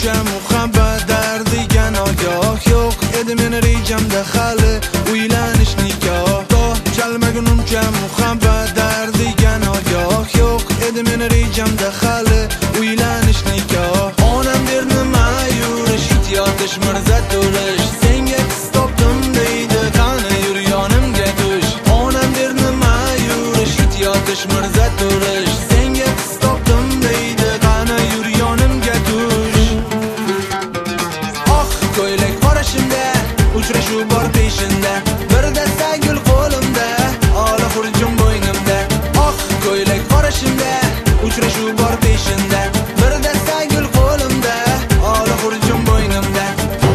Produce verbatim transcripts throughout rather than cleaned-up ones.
magunimcha muhabbat dardiga nogoh yo'q edi meni rejamda hali uylanish nikoh. Goh chalmagunimcha muhabbat dardiga nogoh yo'q edi meni rejamda hali uylanish nikoh. Onam derdi mayurish yotish mirza to'lish senga qiz topdim deydi qani yur yonimga tush. Onam derdi mayurish yotish mirza to'lish senga qiz topdim deydi qani yur yonimga tush. Oq ko'ylak qorashimda uchrashuv bor peshinda bir dasta gul qo'limda ola xurjum bo'ynimda. Oq ko'ylak qorashimda uchrashuv bor peshinda bir dasta gul qo'limda ola xurjum bo'ynimda.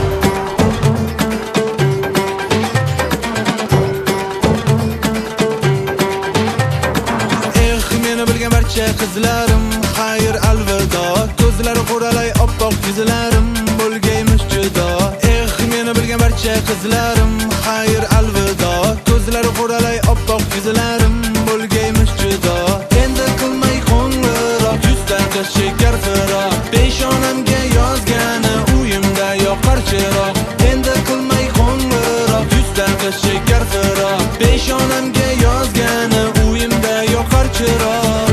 Eh meni bilgan barcha qizlarim xayr alvido, ko'zlari qoralay oppoq yuzlarim bo'lgaymish judo. Eh meni bilgan barcha qizlarim xayr alvido, ko'zlari qoralay oppoq yuzlarim bo'lgaymish judo. Endi qilmay qo'ng'iroq yuzdan qiz shekar firoq peshonamga yozgani uyimda yoqar chiroq. Endi qilmay qo'ng'iroq yuzdan qiz shekar firoq peshonamga yozgani uyimda yoqar chiroq.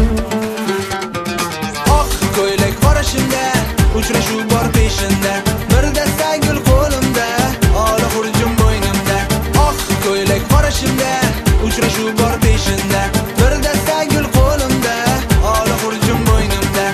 Oq ko'ylak qorashimda uchrashuv bor peshinda bir dasta gul qo'limda ola xurjum bo'ynimda. Oq ko'ylak qorashimda uchrashuv bor peshinda bir dasta gul qo'limda ola xurjum bo'ynimda.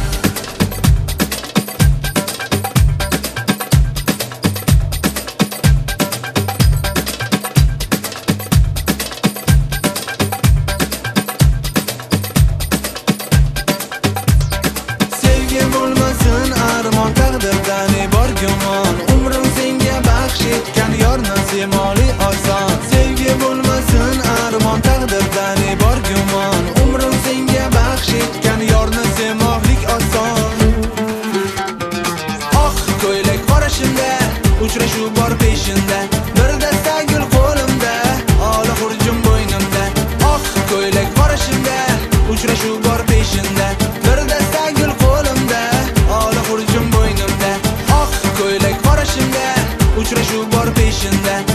Sevgi bo'lmasin armon taqdirdan bor gumon, umrim senga baxsh etgan yor nasimoli oson. Sevgi bo'lmasin armon taqdirdan bor gumon, umrim senga baxsh etgan yor nasimohlik oson. Oq ko'ylak qorashimda uchrashuv bor peshinda bir dasta gul qo'limda ola xurjum bo'ynimda. Oq ko'ylak qorashimda uchrashuv bor peshinda bir dasta gul qo'limda ola xurjum bo'ynimda. Oq ko'ylak qorashimda uchrashuv bor peshinda